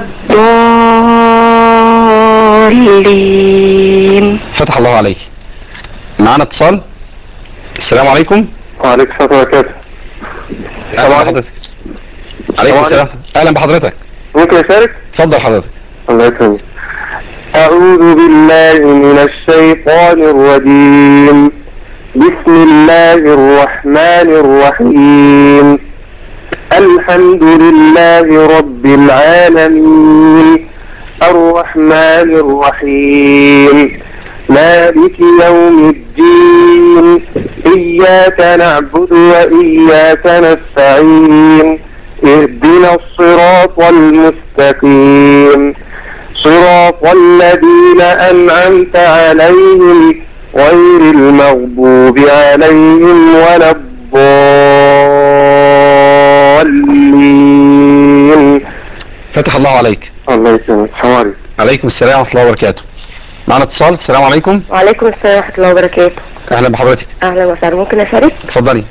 الضالين. فتح الله عليك. معانا اتصال. السلام عليكم. وعليكم السلام وبركاته. اهلا بحضرتك. عليكم السلام. اهلا بحضرتك. ممكن اشارك؟ اتفضل حضرتك. الله يكرمك. أعوذ بالله من الشيطان الرجيم. بسم الله الرحمن الرحيم. الحمد لله رب العالمين الرحمن الرحيم مالك يوم الدين إياك نعبد وإياك نستعين اهدنا الصراط المستقيم صراط الذين أنعمت عليهم غير المغضوب عليهم ولا الضالين. فتح الله عليك. الله يسلمك. السلام عليكم. عليكم السلام ورحمة الله وبركاته. معنا اتصال. السلام عليكم. وعليكم السلام ورحمة الله وبركاته. اهلا بحضرتك. اهلا وسهلا. ممكن اشارك؟ اتفضلي.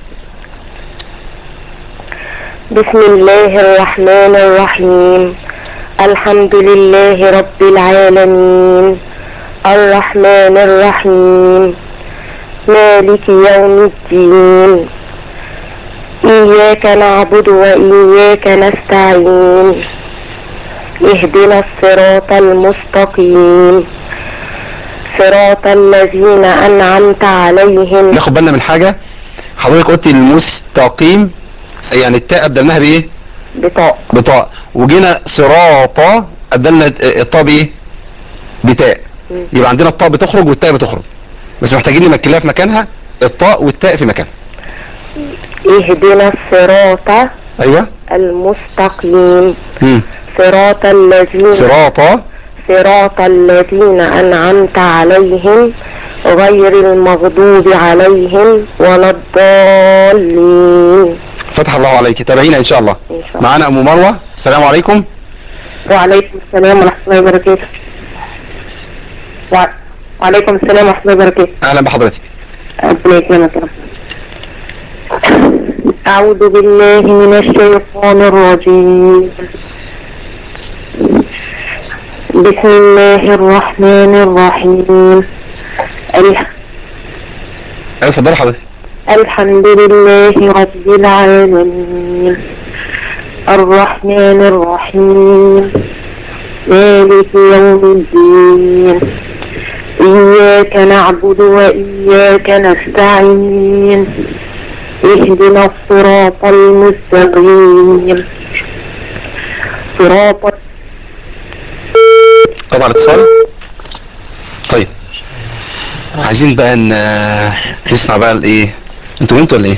بسم الله الرحمن الرحيم. الحمد لله رب العالمين الرحمن الرحيم مالك يوم الدين إياك نعبد وإياك نستعين اهدنا الصراط المستقيم صراط الذين أنعمت عليهم. ناخد بالنا من حاجة. حضرتك قلت المستقيم يعني التاء أبدلناها بإيه؟ بطاء. بطاء. وجينا صراطة أبدلنا الطاء بإيه؟ بتاء. يبقى عندنا الطاء بتخرج والتاء بتخرج بس محتاجين نمكنها في مكانها الطاء والتاء في مكان. اهدنا الصراط ايوه المستقيم. مم. صراط الذين صراط صراط الذين أنعمت عليهم غير المغضوب عليهم ولا الضالين. فتح الله عليك. تابعينا ان شاء الله. إن شاء الله. معانا ام مروه. السلام عليكم. وعليكم السلام ورحمة الله وبركاته. وع- وعليكم السلام ورحمة الله وبركاته. اهلا بحضرتك. ربنا يكرمك يا رب. أعوذ بالله من الشيطان الرجيم. بسم الله الرحمن الرحيم. الح- ايوه اتفضلي حضرتك. الحمد لله رب العالمين الرحمن الرحيم مالك يوم الدين إياك نعبد وإياك نستعين اهدنا الصراط المستقيم صراط قطع الاتصال. طيب عايزين بقى ن- نسمع بقى الايه. انتوا انتوا ولا ايه؟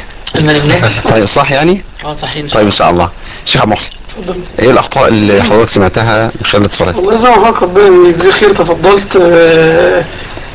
طيب صح يعني؟ اه صحيح. طيب ان شاء الله. شيخ عبد المحسن ايه الاخطاء اللي حضرتك سمعتها من خلال الاتصالات؟ والله زي ما حضرتك ربنا يجزيه خير تفضلت. آه،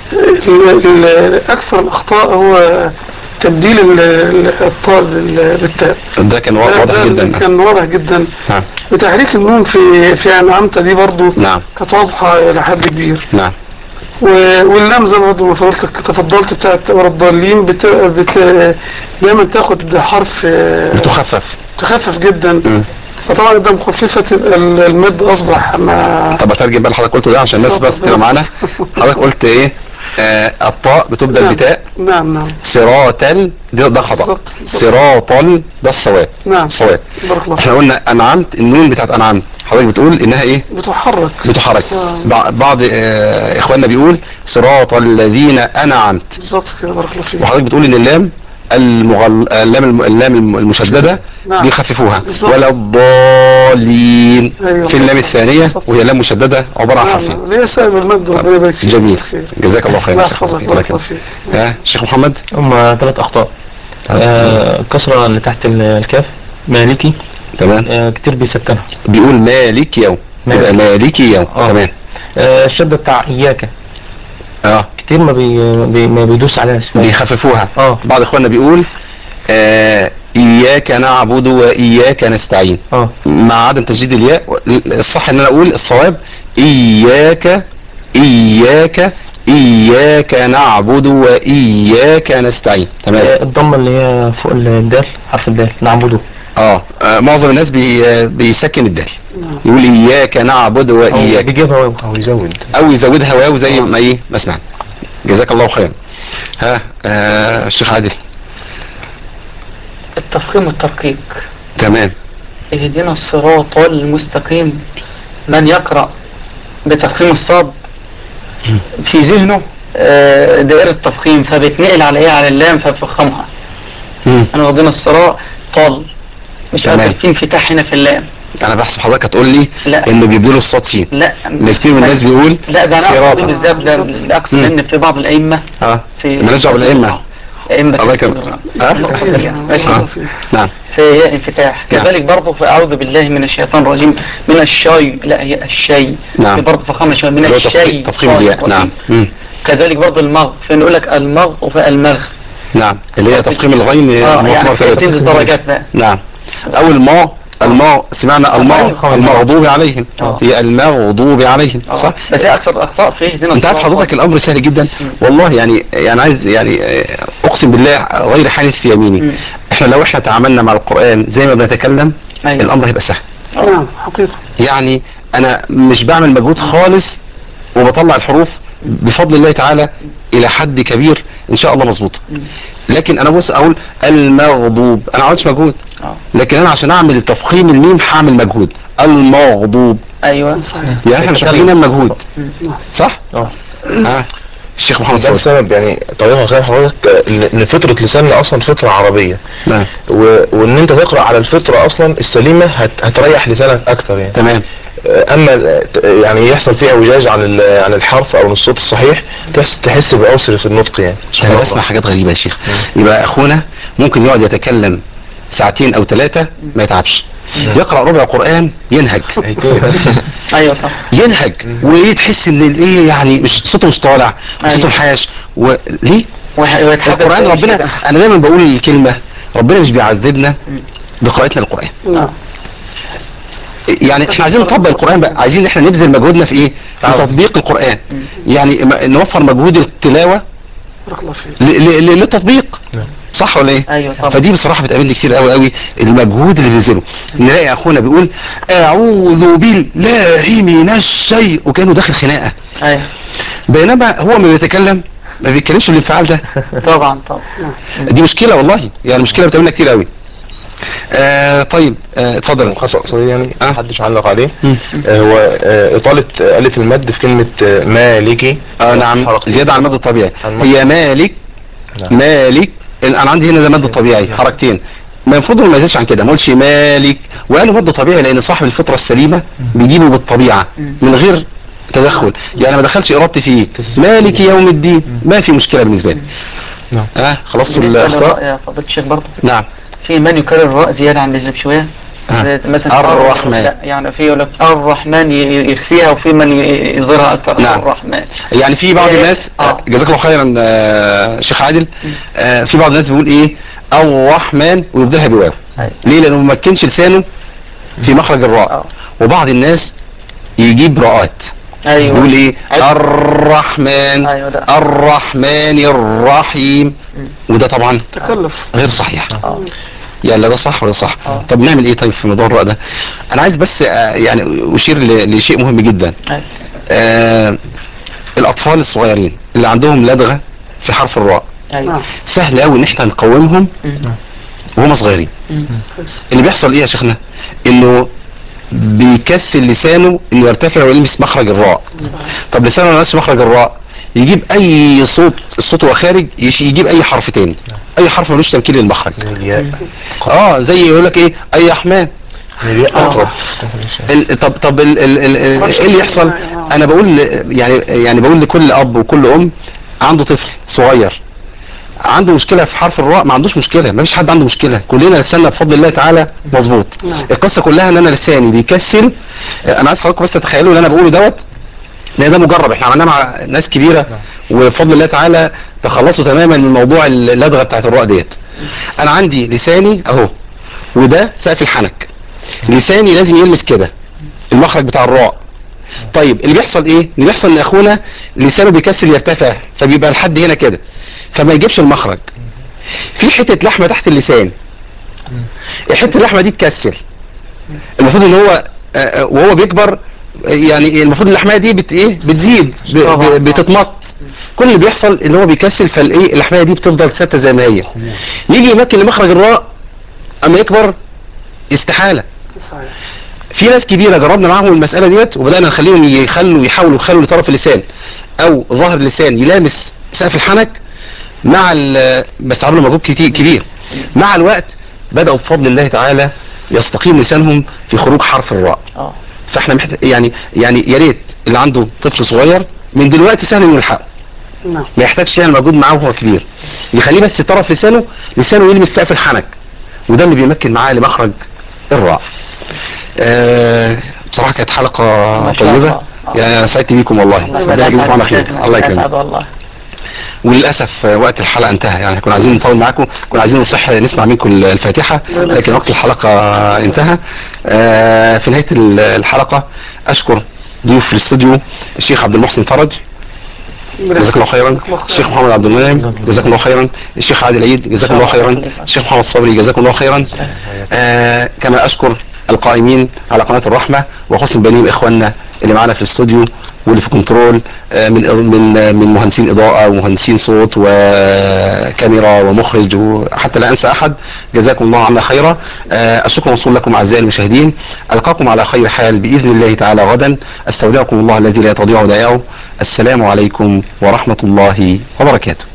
ال- ال- اكثر الاخطاء هو تبديل ال- ال- الطاء بال- بالتاء. ده كان ده- واضح ده جدا. كان واضح جدا. نعم وتحريك النون في في انعمت دي برضو نعم كانت واضحه الى حد كبير. نعم و- واللام زي ما برضو ما فضلتك تفضلت بتاعت ورا الضالين بت... بت... دايما تاخد حرف آه، بتخفف. تخفف جدا. مم. فطبعا ده مخففة ال- المد اصبح ما طب اترجم بقى اللي حضرتك قلته ده عشان الناس بس تبقى معانا. حضرتك قلت ايه؟ آه الطاء بتبدل نعم. بتاء. نعم نعم صراطا ده, ده خطأ. بالظبط. صراطا ده الصواب. نعم الصواب. بارك الله احنا فيك. قلنا انعمت النون بتاعت انعمت حضرتك بتقول انها ايه؟ بتحرك. بتحرك. آه. بع- بعض آه اخواننا بيقول صراط الذين انعمت بالظبط كده بارك الله فيك. وحضرتك بتقول ان اللام المغل... اللام الم- اللام الم- المشدده نعم. بيخففوها بالظبط. ولا الضالين أيوة. في اللام الثانيه بالظبط. وهي لام مشدده عباره عن حرفين. نعم ليه سبب المد ربنا يبارك فيك. جميل خير. جزاك الله خيرا. الله شيخ يحفظك محمد. بارك الله فيك. ها شيخ محمد. هم ثلاث اخطاء. آه الكسرة اللي تحت ال- الكاف مالكي. تمام آه كتير بيسكنها. بيقول مالك يوم مالك. يبقى مالكي يوم. آه. تمام آه الشدة بتاع اياك اه كتير ما بي بي- ما بيدوس عليها شوية. بيخففوها. اه بعض اخواننا بيقول آه اياك نعبد واياك نستعين اه مع عدم تشديد الياء. الصح ان انا اقول الصواب اياك اياك اياك نعبد واياك نستعين. تمام. آه، الضمة اللي هي فوق الدال حرف الدال نعبده. اه آه، معظم الناس بي آه، بيسكن الدال يقول اياك نعبد او واياك بيجيبها واو. او يزود. او يزودها واو زي آه. ما ايه ما سمعنا. جزاك الله خيرا. ها آه الشيخ عادل. التفخيم والترقيق. تمام. اهدنا الصراط المستقيم. من يقرأ بتفخيم الصاد في ذهنه آه، دائرة التفخيم فبتنقل على ايه على اللام فبفخمها. مم. انا واخدين الصراط طال مش تمام. عارف في انفتاح هنا في اللام. انا بحسب حضرتك هتقول لي لا. انه بيبدلوا الصاد سين. لا ان كتير من الناس بيقول لا ده انا صراطا. اقصد بالذات ده ده اقصد مم. ان في بعض الائمه اه في مالناش دعوه بالائمه. ائمه الله يكرمك. ها؟ ماشي. آه. نعم. فهي انفتاح. نعم. كذلك برضه في اعوذ بالله من الشيطان الرجيم من الشاي لا هي الشاي. نعم. في برضه فخامه شويه من اللي هو الشاي. تفخيم تفخيم الياء. نعم. مم. كذلك برضه المغ فنقول لك المغ وفي المغ. نعم اللي هي تفخيم الغين اه مرة يعني ثلاثة. تنزل درجات بقى. نعم. او الماء الماء سمعنا الماء المغضوب عليهم. آه. هي المغضوب عليهم آه. صح. بس هي اكثر الاخطاء في اهدنا انت عارف الصراط. حضرتك الامر سهل جدا والله يعني يعني عايز يعني آه، اقسم بالله غير حانث في يميني. مم. احنا لو احنا تعاملنا مع القرآن زي ما بنتكلم أيوة. الامر هيبقى سهل. نعم حقيقة. يعني انا مش بعمل مجهود خالص وبطلع الحروف بفضل الله تعالى الى حد كبير ان شاء الله مظبوطه. لكن انا بص اقول المغضوب انا ما عملتش مجهود. آه. لكن انا عشان اعمل تفخيم الميم هعمل مجهود. المغضوب ايوه يعني احنا مش محتاجين نعمل مجهود مم. صح؟ اه اه الشيخ محمد ده صبري. بسبب يعني طريقه غير حضرتك ان فطره لساننا اصلا فطره عربيه. نعم. وان انت تقرا على الفطره اصلا السليمه هت... هتريح لسانك اكتر يعني. تمام. اما يعني يحصل فيه اعوجاج عن عن الحرف او الصوت الصحيح تحس تحس بعسر في النطق يعني. انا بسمع حاجات غريبه يا شيخ. يبقى اخونا ممكن يقعد يتكلم ساعتين او ثلاثه ما يتعبش، يقرا ربع قران ينهج. ايوه طبعا ينهج وايه، تحس ان الايه يعني مش صوته مش طالع، صوته انحاش. وليه؟ القران ربنا، انا دايما بقول الكلمه، ربنا مش بيعذبنا بقراءتنا للقران. يعني احنا عايزين نطبق القرآن بقى، عايزين احنا نبذل مجهودنا في ايه؟ في تطبيق القرآن. يعني نوفر مجهود التلاوة للتطبيق، صح ولا ايه؟ ايوه طبعا. فدي بصراحة بتقابلني كتير قوي قوي، المجهود اللي بينزله. نلاقي اخونا بيقول اعوذ بالله من الشيء وكانه داخل خناقة. ايوه. بينما هو ما بيتكلم ما بيتكلمش بالانفعال ده. طبعا طبعا. دي مشكلة والله، يعني مشكلة بتقابلنا كتير قوي. آه طيب آه اتفضل. خاصة قصير يعني آه. محدش علق عليه. آه هو آه اطالة الف المد في كلمة آه مالكي. اه نعم، زيادة عن المد الطبيعي. هي مالك. نعم. مالك، انا عندي هنا ده مد طبيعي حركتين، ما المفروض ما يزيدش عن كده، ما قلتش مالك وقالوا مد طبيعي لان صاحب الفطرة السليمة بيجيبه بالطبيعة من غير تدخل. يعني ما دخلش ارادتي فيه مالك يوم الدين، ما في مشكلة بالنسبة لي. نعم. اه خلصتوا الاخطاء يا فضيلة الشيخ برضه. نعم. في من يكرر الراء زيادة عن اللزوم شوية. آه. مثلا الرحمن. لا يعني في يقول لك الرحمن يخفيها وفي من يظهرها اكثر. نعم. الرحمن. يعني في بعض الناس آه. جزاك الله خيرا آه شيخ عادل، آه في بعض الناس بيقول ايه الرحمن ويبدلها بواو. ليه؟ لانه ما مكنش لسانه في مخرج الراء. آه. وبعض الناس يجيب راءات. ايوه. يقول ايه أيوة. الرحمن. أيوة الرحمن الرحيم. م. وده طبعا تكلف غير صحيح. آه. يعني لا ده صح ولا صح. آه. طب نعمل ايه طيب في موضوع الراء ده؟ انا عايز بس آه يعني اشير لشيء مهم جدا. أيوة. آه الاطفال الصغيرين اللي عندهم لدغة في حرف الراء. أيوة. سهل قوي ان احنا نقومهم وهم صغيرين. م. اللي بيحصل ايه يا شيخنا؟ انه بيكسل لسانه انه يرتفع ويلمس مخرج الراء. طب لسانه ما يلمس مخرج الراء، يجيب اي صوت، الصوت وهو خارج يجيب اي حرف تاني، اي حرف ملوش تمكين للمخرج. اه زي يقول لك ايه اي احمد. طب طب ال ال ال ايه اللي يحصل؟ انا بقول يعني يعني بقول لكل اب وكل ام عنده طفل صغير عنده مشكله في حرف الراء، ما عندوش مشكله، ما فيش حد عنده مشكله، كلنا لساننا بفضل الله تعالى مظبوط. القصه كلها ان انا لساني بيكسل. انا عايز حضراتكم بس تتخيلوا اللي انا بقوله دوت، لان ده مجرب احنا عملناه مع ناس كبيره وبفضل الله تعالى تخلصوا تماما من موضوع اللدغه بتاعت الراء ديت. انا عندي لساني اهو وده سقف الحنك، لساني لازم يلمس كده المخرج بتاع الراء. طيب اللي بيحصل ايه؟ اللي بيحصل ان اخونا لسانه بيكسل يرتفع فبيبقى لحد هنا كده فما يجيبش المخرج. في حته لحمه تحت اللسان، الحته اللحمه دي تكسر، المفروض ان هو وهو بيكبر يعني المفروض اللحمه دي بت ايه بتزيد بتتمط. كل اللي بيحصل ان هو بيكسل فالايه اللحمه دي بتفضل ثابته زي ما هي. يجي يمكن لمخرج الراء اما يكبر استحاله. في ناس كبيره جربنا معاهم المساله ديت وبدانا نخليهم يخلوا يحاولوا يخلوا لطرف اللسان او ظهر اللسان يلامس سقف الحنك مع بس عملوا مجهود كتير كبير. مع الوقت بداوا بفضل الله تعالى يستقيم لسانهم في خروج حرف الراء. فاحنا محت... يعني يعني يا ريت اللي عنده طفل صغير من دلوقتي سهل انه يلحقه، ما يحتاجش يعني مجهود معاه وهو كبير، يخليه بس طرف لسانه لسانه يلمس سقف الحنك وده اللي بيمكن معاه لمخرج الراء. آه بصراحه كانت حلقه طيبه يعني انا سعدت بيكم والله. ربنا يجزاكم خير. الله يكرمك. وللاسف وقت الحلقه انتهى، يعني كنا عايزين نطول معاكم، كنا عايزين نصح نسمع منكم الفاتحه لكن وقت الحلقه انتهى. آه في نهايه الحلقه اشكر ضيوف في الاستوديو الشيخ عبد المحسن فرج جزاك الله خيرا، الشيخ محمد عبد المنعم جزاك الله خيرا، الشيخ عادل عيد جزاك الله خيرا، الشيخ محمد صبري جزاكم الله خيرا. آه كما اشكر القائمين على قناه الرحمه وحسن بنين اخواننا اللي معانا في الاستوديو واللي في كنترول، آه، من من من مهندسين اضاءه ومهندسين صوت وكاميرا ومخرج وحتى لا انسى احد. جزاكم الله عنا خيرا. آه، الشكر موصول لكم اعزائي المشاهدين. القاكم على خير حال باذن الله تعالى غدا. استودعكم الله الذي لا تضيع ودائعه. السلام عليكم ورحمه الله وبركاته.